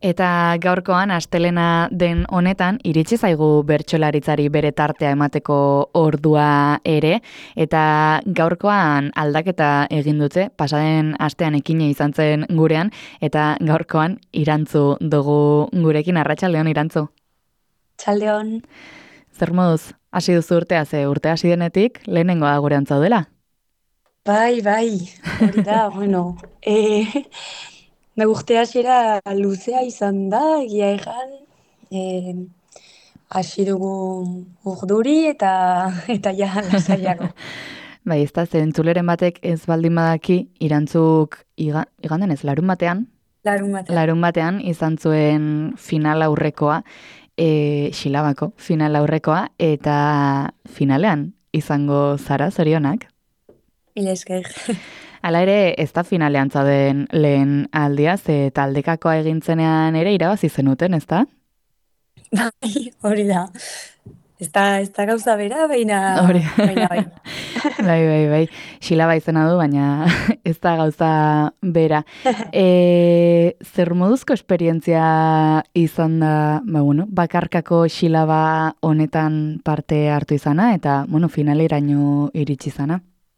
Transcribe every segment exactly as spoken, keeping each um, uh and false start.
Eta gaurkoan, astelena den honetan, iritsi zaigu bertsolaritzari bere tartea emateko ordua ere, eta gaurkoan aldaketa egin dute, pasaden astean ekine izan zen gurean, eta gaurkoan irantzu dugu gurekin. Arratsaldeon, Irantzu. Txaldeon. Zer moduz, hasi duzu urtea, ze urte hasi denetik, lehenengoa gurean zaudela? Bai, bai, hori da, bueno. E, da urte hasiera luzea izan da, egia egan. E, hasi dugu urduri eta eta ja lasaiago. Bai, ez da, zentzuleren batek ez baldin badaki, irantzuk iga, iganden ez, larun batean, Larun batean. larun batean izan zuen final aurrekoa, e, Xilabako final aurrekoa, eta finalean izango zara, zorionak. Mila esker. Hala ere, ez da finalean zauden lehen aldia, ze taldekakoa egintzenean ere irabazi zenuten, ez da? Bai, hori da. Ez da, ez da gauza bera, baina, Hori, baina bai. bai, bai, bai, Xilaba izena du, baina ez da gauza bera. E, zer moduzko esperientzia izan da, ba, bueno, bakarkako Xilaba honetan parte hartu izana, eta, bueno, finaleraino iritsi izana?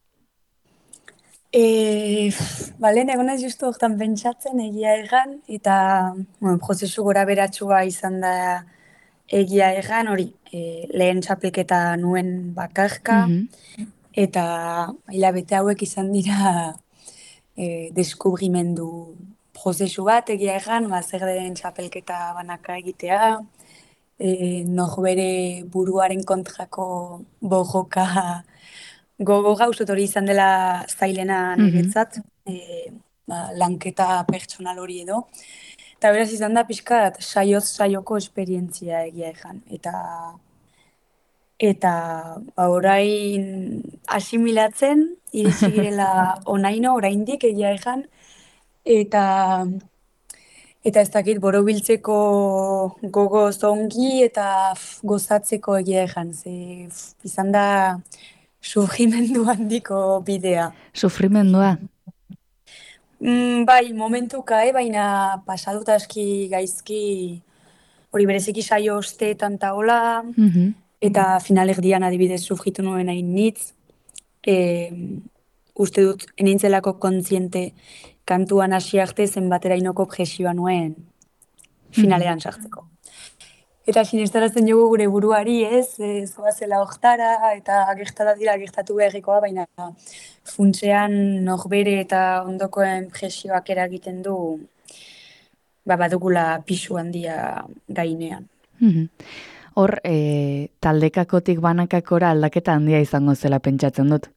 E, Balen, egon ez justu hortan pentsatzen egia egan, eta bueno, prozesu gora beratxua izan da egia egan, hori, e, lehen txapelketa nuen bakarka, Mhm. eta hilabete hauek izan dira e, deskubrimendu prozesu bat egia egan, ba, zer den txapelketa banaka egitea, e, norbere buruaren kontrako borroka gogo gauzot hori izan dela zailena Mhm. niretzat, e, ba, lanketa pertsonal hori edo. Eta beraz izan da pixkat saioz saioko esperientzia egia ejan. Eta, eta ba, orain asimilatzen, iritsi girela onaino, oraindik egia ejan. Eta, eta ez dakit borobiltzeko gogo zongi eta f, gozatzeko egia ejan. Ze f, izan da sufrimendu handiko bidea. Sufrimendua. Mm, bai, momentuka, eh, baina pasadut aski gaizki hori bereziki saio osteetan taola, Mhm. eta finalerdian adibidez sufritu nuen hain nitz. E, uste dut, enintzelako kontziente kantuan hasi arte zenbaterainoko objesioa nuen Mhm. finalean sartzeko. Eta sinestarazten jogu gure buruari, ez, ez zoazela hortara, eta gertata dira gertatu beharrekoa, baina funtsean norbere eta ondokoen presioak eragiten du, ba, badugula pisu handia gainean. Mhm. Hor, e, taldekakotik banakakora aldaketa handia izango zela pentsatzen dut.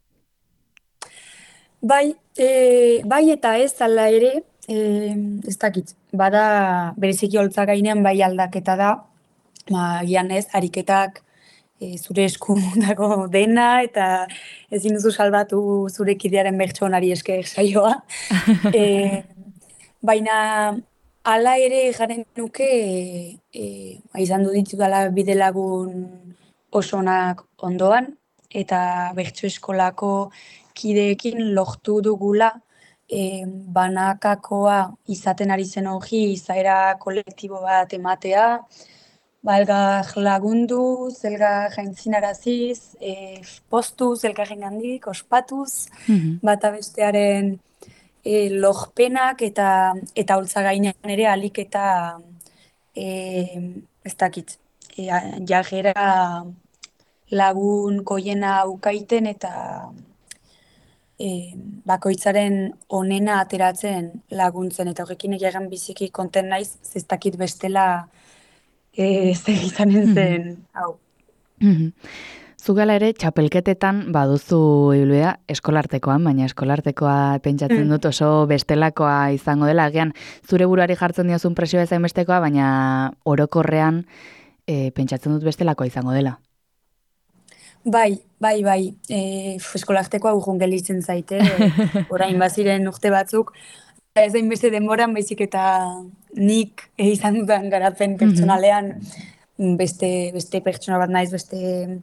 Bai, e, bai eta ez ala ere, e, ez dakit, bada bereziki holtza gainean bai aldaketa da, ba, gian ez, ariketak e, zure esku dago dena, eta ezin duzu salbatu zure kidearen bertsonari esker saioa. E, Baina hala ere jaren nuke e, ba, izan du ditudala bidelagun osonak ondoan, eta bertso eskolako kideekin lortu dugula e, banakakoa izaten ari zen hori izaera kolektibo bat ematea, balgar lagundu, zelgar jaintzinaraziz, e, postuz, elkarren gandik, ospatuz, Mhm. bata bestearen e, lorpenak eta eta holtza gainean ere alik eta e, ez dakit, e, jajera lagun koiena ukaiten eta e, bakoitzaren onena ateratzen laguntzen, eta horrekin egiagan biziki konten naiz, ez dakit bestela e, zer izanen Mhm. zen, hau. Mhm. Zugala ere, txapelketetan baduzu ibilbidea eskolartekoan, baina eskolartekoa pentsatzen Mm. dut oso bestelakoa izango dela. Agian, zure buruari jartzen diozun presio bezain bestekoa, baina orokorrean e, pentsatzen dut bestelakoa izango dela. Bai, bai, bai, e, eskolartekoa urrun gelitzen zaite, e, orain baziren urte batzuk, ez da inbeste denboran, baizik eta nik izan dudan garapen Mhm. pertsonalean beste, beste pertsona bat naiz, beste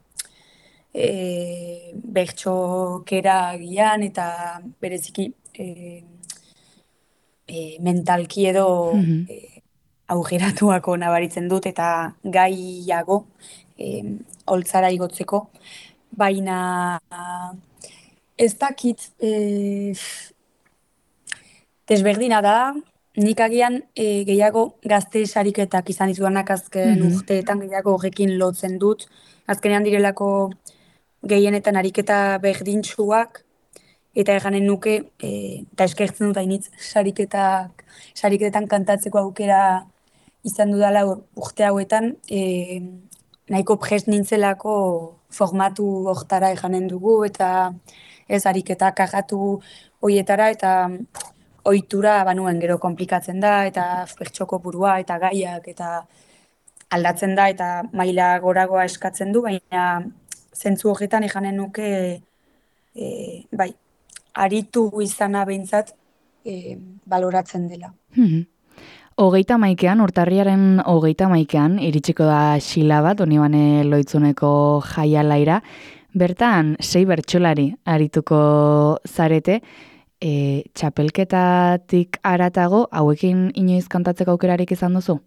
e, bertxokera gian eta bereziki e, e, mentalki edo Mhm. e, augeratuako nabaritzen dut eta gaiago e, holtzara igotzeko, baina ez dakit e, desberdina da, nik agian e, gehiago gazte sariketak izan ditudanak azken Mhm. urteetan gehiago horrekin lotzen dut, azkenean direlako gehienetan ariketa berdintsuak, eta eganen nuke, e, eta eskertzen dut hainitz, sariketak, sariketan kantatzeko aukera izan dudala urte hauetan, e, nahiko prest nintzelako formatu hortara eganen dugu, eta ez ariketak agatu hoietara, eta ohitura banuen gero konplikatzen da, eta pertsoko burua, eta gaiak, eta aldatzen da, eta maila goragoa eskatzen du, baina zentzu horretan eganen nuke, e, bai, aritu izana behintzat e, baloratzen dela. Mhm. Hogeita maikean, urtarriaren hogeita maikean, iritsiko da xila bat, Donibane Lohitzuneko jaialaira. Bertan, sei bertsolari arituko zarete, e, txapelketatik aratago, hauekin inoiz kantatzeko aukerarik izan duzu?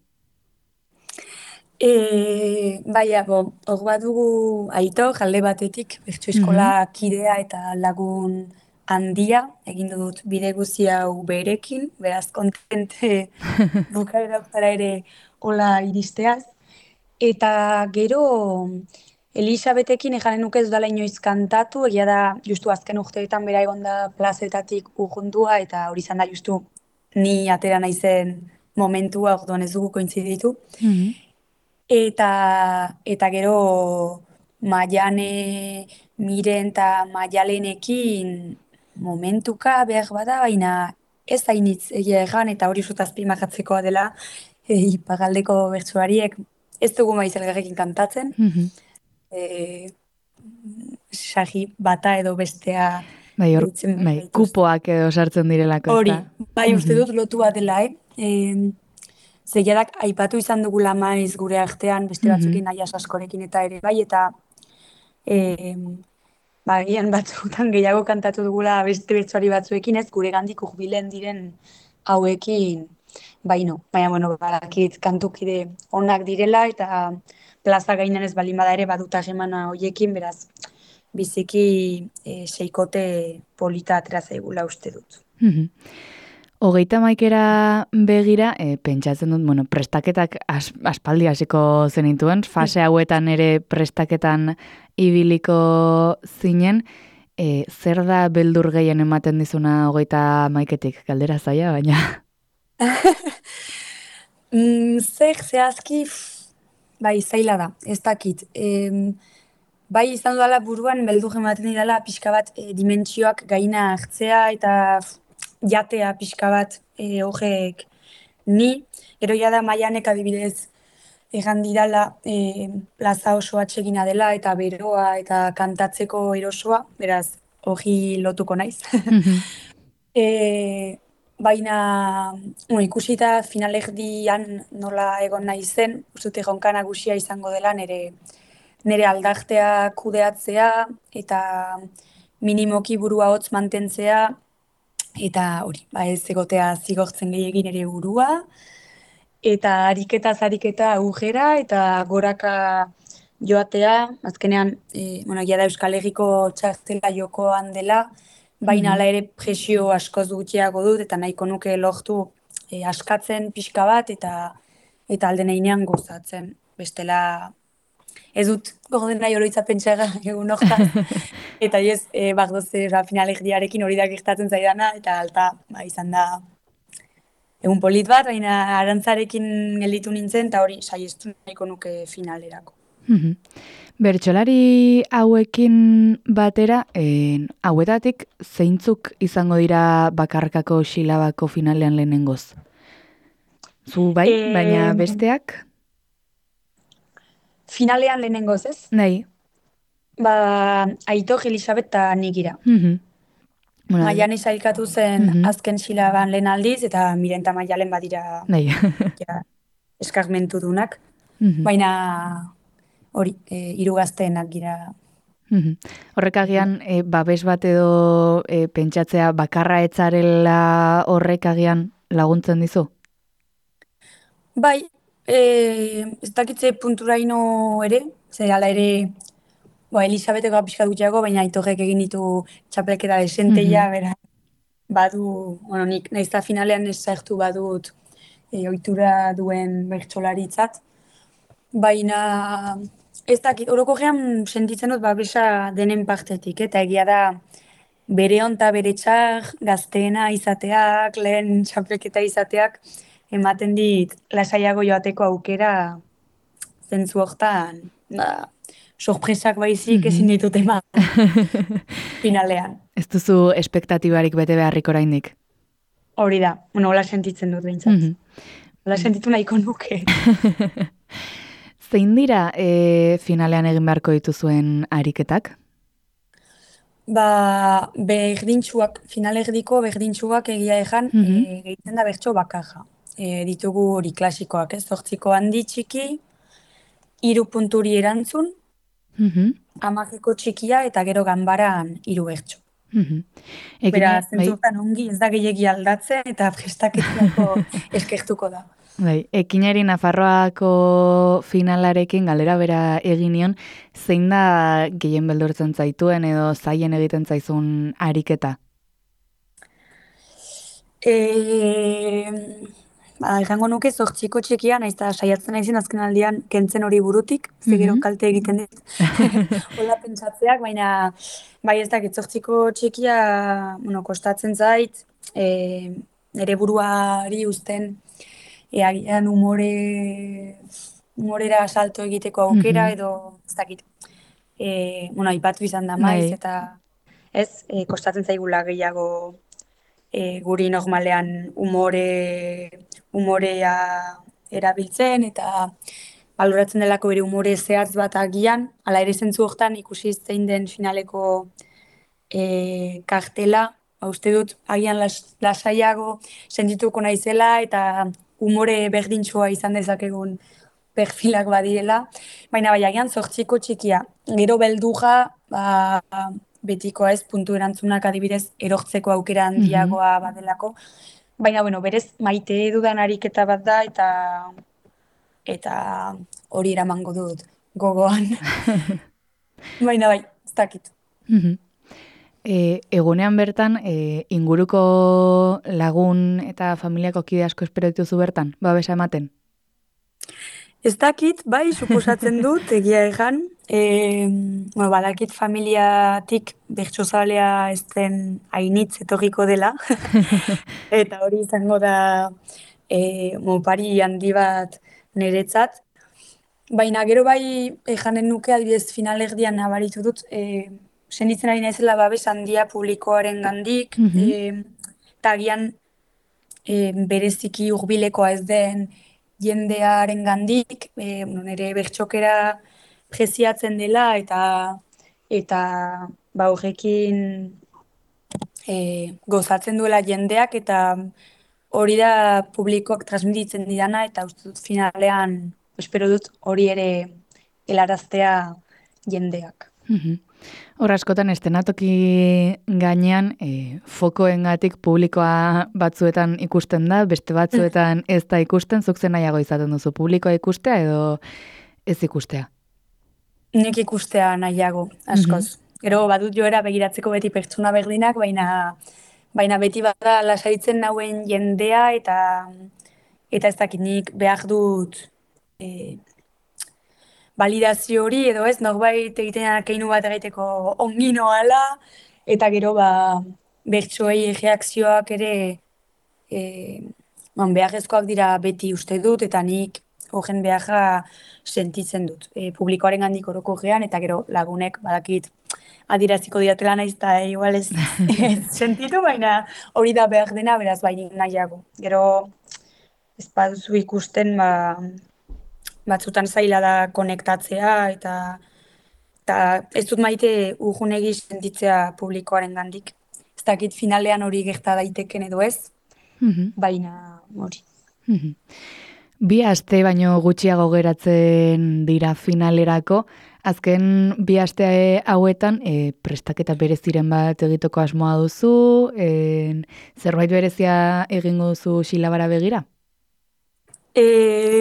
E, bai, bo, hor bat dugu aito, jalde batetik, bertso eskola Mhm. kidea eta lagun handia, egin dut bide guzi hau berekin, beraz kontente bukaera hortara ere hola iristeaz. Eta gero Elisabetekin ejanen nuke ez dala inoiz kantatu, egia da justu azken urteetan bera egon da plazetatik urrundua, eta hori izan da justu ni atera naizen momentua, orduan ez dugu kointziditu. Mhm. Eta, eta gero Maiane, Miren eta Maialenekin momentuka behar bada, baina ez hainitz egia egan, eta hori oso azpimarratzekoa dela, e, ipagaldeko bertsuariek ez dugu maiz elgarrekin kantatzen, Mhm. e, sagi bata edo bestea Bai, hor, deitzen bai, gaituzte. kupoak edo sartzen direlako, ez Hori, da? bai uste Mhm. dut lotua dela, eh? E, Zegiadak aipatu izan dugula maiz gure artean, beste Mhm. batzukin nahias askorekin eta ere bai, eta e, ba, gian batzutan gehiago kantatu dugula beste bertsuari batzuekin ez, gure gandik urbilen diren hauekin, bai no. Baina, bueno, badakit kantukide onak direla, eta plaza gainan ez balin bada ere baduta gemana hoiekin, beraz, biziki e, seikote polita atera zaigula uste dut. Mhm. Hogeita maikera begira, e, pentsatzen dut, bueno, prestaketak as, aspaldi hasiko zenituen, fase hauetan ere prestaketan ibiliko zinen, e, zer da beldur gehien ematen dizuna hogeita maiketik, galdera zaila, baina... mm, zer zehazki, pff, bai, zaila da, ez dakit. Em, bai izan dudala buruan, beldur ematen didala pixka bat e, dimentsioak gaina hartzea eta pff, jatea pixka bat e, horrek ni. Gero ja da Maianek adibidez egan didala e, plaza oso atsegina dela eta beroa eta kantatzeko erosoa, beraz hori lotuko naiz. Mhm. E, baina bueno, ikusita finalerdian nola egon nahi zen, uste jonka nagusia izango dela nire, nire aldartea kudeatzea eta minimoki burua hotz mantentzea eta hori, ba ez egotea zigortzen gehiagin ere burua eta ariketa ariketa augera eta goraka joatea, azkenean, e, bueno, ja da Euskal Herriko txartela jokoan dela, baina Mhm. hala ere presio askoz gutxiago dut, eta nahiko nuke lortu e, askatzen pixka bat, eta eta alden einean gozatzen. Bestela, ez dut gordena nahi oroitzapen txarra egun hortaz, eta ez, e, bagdoze, finalerdiarekin hori da gertatzen zaidana, eta alta, ba, izan da, egun polit bat, baina arantzarekin gelditu nintzen, eta hori saiestu nahiko nuke finalerako. Mhm. Bertsolari hauekin batera, en, hauetatik zeintzuk izango dira bakarkako xilabako finalean lehenengoz? Zu bai, baina E, besteak? finalean lehenengoz ez, Nahi. ba, Aitor, Elisabet eta Nigira. Mhm. Bueno, Maiane sailkatu zen mhm. azken silaban lehen aldiz, eta Miren eta Maialen badira Nahi. ja, eskarmentu dunak. Mhm. Baina hori, e, hiru gazteenak gira. Mhm. Horrek agian, e, babes bat edo e, pentsatzea bakarra etzarela horrek agian laguntzen dizu? Bai, e, ez dakitze punturaino ere, ze ala ere, ba, Elisabeteko pixka gutxiago, baina aitorrek egin ditu txapelketa desenteia, Mhm. bera, badu, bueno, nik nahiz eta finalean ez sartu badut e, ohitura duen bertsolaritzat, baina ez dakit, orokorrean sentitzen dut babesa denen partetik, eta egia da bere onta bere txar, gazteena izateak, lehen txapelketa izateak, ematen dit lasaiago joateko aukera zentzu hortan, ba, sorpresak baizik ezin Mhm. ditut eman finalean. Ez duzu espektatibarik bete beharrik oraindik. Hori da, bueno, hola sentitzen dut behintzat. Mhm. Hola sentitu nahiko nuke. Zein dira e, finalean egin beharko dituzuen ariketak? Ba, berdintxuak, finalerdiko berdintxuak egia ejan, e, Mhm. gehitzen da bertso bakarra. E, ditugu hori klasikoak, ez? Zortziko handi txiki, hiru punturi erantzun, Mhm. hamarreko txikia eta gero ganbaran hiru bertso. Mhm. Bera, Egine, bai, zentzurtan ongi ez da gehiegi aldatzen eta prestaketarako eskertuko da. bai, ekinari Nafarroako finalarekin galera bera egin nion, zein da gehien beldurtzen zaituen edo zaien egiten zaizun ariketa? E, ba, ejango nuke zortziko txikia, naiz eta saiatzen naizen azken aldian kentzen hori burutik, ze gero Mhm. kalte egiten dit. Hola pentsatzeak, baina bai ez dakit zortziko txikia, bueno, kostatzen zait, e, nire buruari uzten, e, agian umore, umorera salto egiteko aukera, Mhm. edo ez dakit, e, bueno, aipatu izan da maiz, Bai. eta ez, e, kostatzen zaigula gehiago e, guri normalean umore, umorea erabiltzen eta baloratzen delako bere umore zehatz bat agian, ala ere zentzu hortan ikusi zein den finaleko e, kartela, ba, uste dut agian las, lasaiago sentituko naizela eta umore berdintxoa izan dezakegun perfilak badirela, baina bai agian zortziko txikia. Gero beldurra, ba, betikoa ez, puntu erantzunak adibidez erortzeko aukera Mhm. handiagoa badelako. Baina, bueno, berez maite dudan ariketa bat da eta eta hori eramango dut gogoan. Baina bai, ez dakit. Mhm. E, egunean bertan, e, inguruko lagun eta familiako kide asko espero dituzu bertan, babesa ematen? Ez dakit, bai, suposatzen dut, egia egan. E, bueno, badakit familiatik bertsozalea ez den hainitz etorriko dela. Eta hori izango da e, mopari handi bat niretzat. Baina gero bai e, janen nuke adibidez finalerdian nabaritu dut, e, senditzen ari naizela babes handia publikoaren gandik, Mhm. e, eta agian e, bereziki hurbilekoa ez den jendearen gandik, e, bueno, nire bertxokera preziatzen dela eta eta ba horrekin e, gozatzen duela jendeak eta hori da publikoak transmititzen didana eta uste dut finalean espero dut hori ere helaraztea jendeak. Mhm. Hor askotan estenatoki gainean e, fokoengatik publikoa batzuetan ikusten da, beste batzuetan ez da ikusten, zuk zen nahiago izaten duzu publikoa ikustea edo ez ikustea. Nik ikustea nahiago, Mhm. askoz. Gero badut joera begiratzeko beti pertsona berdinak, baina baina beti bada lasaitzen nauen jendea eta eta ez dakit nik behar dut e, validazio hori edo ez, norbait egiten keinu bat egiteko ongi noala, eta gero ba, bertsoei reakzioak ere e, bon, beharrezkoak dira beti uste dut, eta nik horren beharra sentitzen dut. E, publikoaren gandik orokorrean, eta gero lagunek badakit adiraziko diatela naiz eta e, igual ez, ez sentitu, baina hori da behar dena, beraz bai nahiago. Gero ez baduzu ikusten, ba, batzutan zaila da konektatzea eta eta ez dut maite urgunegi sentitzea publikoaren gandik. Ez dakit finalean hori gerta daiteken edo ez, Mhm. baina hori. Mhm. Bi aste baino gutxiago geratzen dira finalerako, azken bi aste hauetan e, prestaketa bereziren bat egiteko asmoa duzu, e, zerbait berezia egingo duzu silabara begira?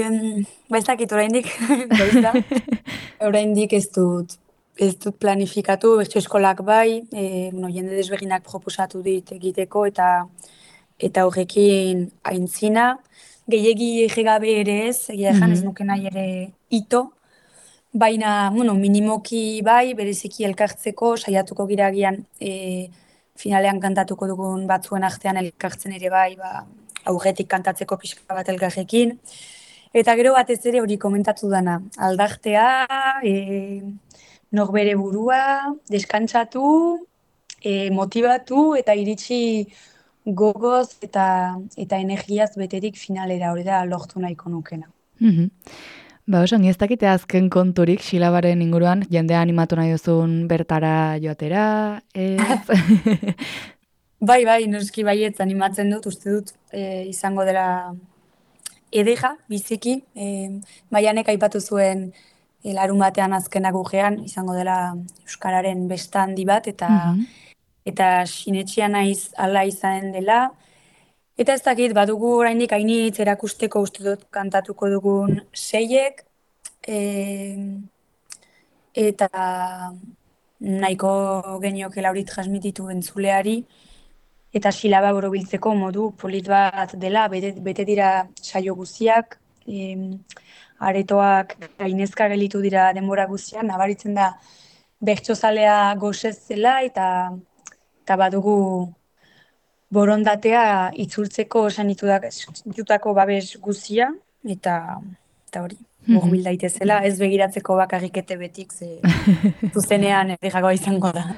E, ba ez dakit oraindik, goiz da. Oraindik ez dut, ez dut planifikatu, bertso eskolak bai, e, bueno, jende desberdinak proposatu dit egiteko eta eta horrekin aintzina. Gehiegi egegabe ere ez, egia ejan ez Mhm. nuke nahi ere ito, baina, bueno, minimoki bai, bereziki elkartzeko, saiatuko gira agian e, finalean kantatuko dugun batzuen artean elkartzen ere bai, ba, aurretik kantatzeko pixka bat elkarrekin. Eta gero batez ere hori komentatu dana, aldartea, e, norbere burua, deskantsatu, e, motibatu eta iritsi gogoz eta eta energiaz beterik finalera, hori da lortu nahiko nukena. Mhm. Ba, oso, ez dakite azken konturik silabaren inguruan, jendea animatu nahi duzun bertara joatera, ez? Bai, bai, noski baietz animatzen dut, uste dut e, izango dela edera, biziki. E, Maianek aipatu zuen e, larun batean azken agujean, izango dela Euskararen besta handi bat, eta Mhm. eta sinetxia naiz ala izan dela. Eta ez dakit, badugu oraindik hainitz erakusteko uste dut kantatuko dugun seiek, e, eta nahiko geniokela hori transmititu entzuleari, eta silaba borobiltzeko modu polit bat dela, bete, bete dira saio guztiak, em, aretoak gainezka gelitu dira denbora guztian, nabaritzen da bertsozalea gozez zela, eta, eta badugu borondatea itzultzeko sanitutako babes guzia, eta, eta hori, Mhm. murbil daitezela, ez begiratzeko bakarrikete betik, ze zuzenean erregagoa izango da.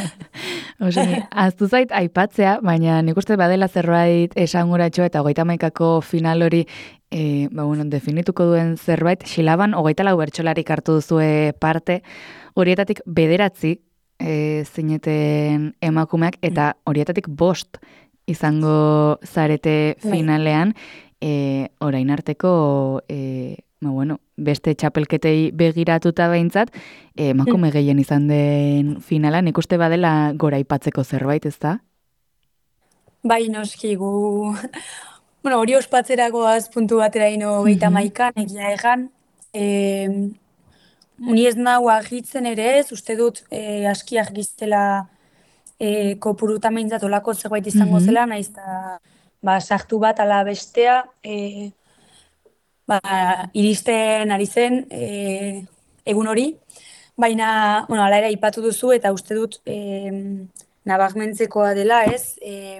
Osongi, aztu zait aipatzea, baina nik uste badela zerbait esanguratxo eta hogeita hamaikako final hori e, ba, bueno, definituko duen zerbait, xilaban hogeita lau bertsolarik hartu duzue parte, horietatik bederatzi e, zineten emakumeak eta horietatik bost izango zarete Bai. finalean, e, orain arteko e, ba, bueno, beste txapelketei begiratuta behintzat, e, emakume gehien izan den finala, nik uste badela gora aipatzeko zerbait, ez da? Bai, noski gu... Bueno, hori ospatzeragoaz puntu batera ino geita Mhm. maikan, egia egan. E, Ni ez nau argitzen ere ez, uste dut e, aski argiztela e, kopuruta meintzat olako zerbait izango Mhm. zela, naiz eta ba, sartu bat ala bestea, e, ba, iristen ari zen e, egun hori, baina, bueno, ala ere aipatu duzu eta uste dut e, nabarmentzekoa dela ez, e,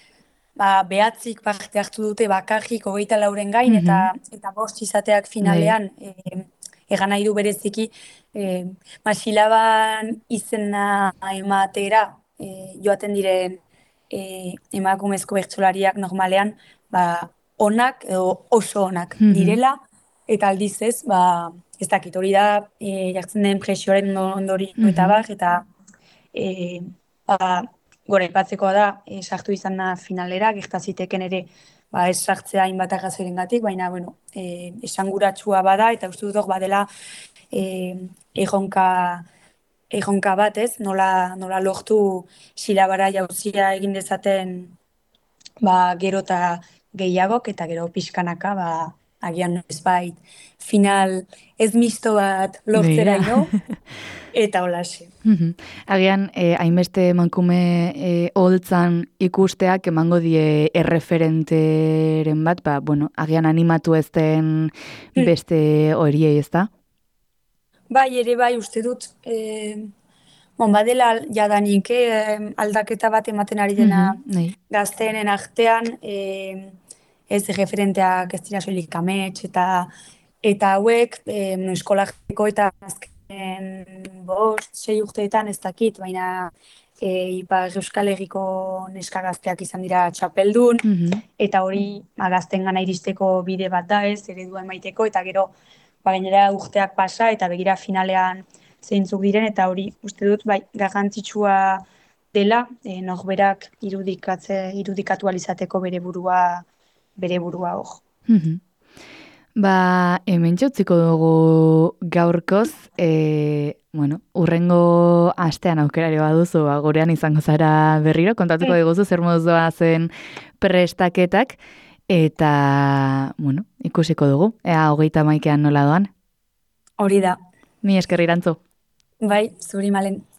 ba, behatzik parte hartu dute bakarrik hogeita lauren gain, eta, Mhm. eta bost izateak Bai. finalean, e, egan nahi du bereziki, e, ba, silaban izena ematera e, joaten diren e, emakumezko bertsolariak normalean, ba, onak edo oso onak Mhm. direla, eta aldiz ez, ba, ez dakit hori da, e, jartzen den presioaren ondori eta Mhm. bar, eta e, ba, gora ipatzekoa da, e, sartu izan da finalera, gerta ziteken ere, ba, ez sartzea hainbat arrazoirengatik, baina, bueno, e, esanguratsua bada, eta uste dut hor badela e, erronka, erronka bat, ez? Nola, nola lortu silabara jauzia egin dezaten ba, gero eta gehiagok, eta gero pixkanaka, ba, agian ezbait final ez misto bat lortzera Begira. ino, eta holaxe. Mhm. Agian, eh, hainbeste emakume eh, holtzan ikusteak emango die erreferenteren bat, ba, bueno, agian animatu ez den beste horiei, ez da? Bai, ere bai, uste dut, eh, bon, badela jadanik eh, aldaketa bat ematen ari dena Mhm. Nei. gazteenen artean, eh, ez referenteak ez dira soilik amets, eta eta hauek eh, eskolako eta azken bost, sei urteetan ez dakit, baina eh, Ipar Euskal Herriko neska gazteak izan dira txapeldun, Mhm. eta hori ba, gazten gana iristeko bide bat da ez, eredua emaiteko, eta gero ba, gainera urteak pasa, eta begira finalean zeintzuk diren, eta hori uste dut bai garrantzitsua dela, e, norberak irudikatze, irudikatu alizateko bere burua, bere burua hor. Mhm. Ba, hemen txutziko dugu gaurkoz, e, bueno, urrengo astean aukerari baduzu, ba, gurean izango zara berriro, kontatuko diguzu zer moduz doa zen prestaketak, eta, bueno, ikusiko dugu, ea hogeita maikean nola doan. Hori da. Mi esker Irantzu. Bai, zuri Malen.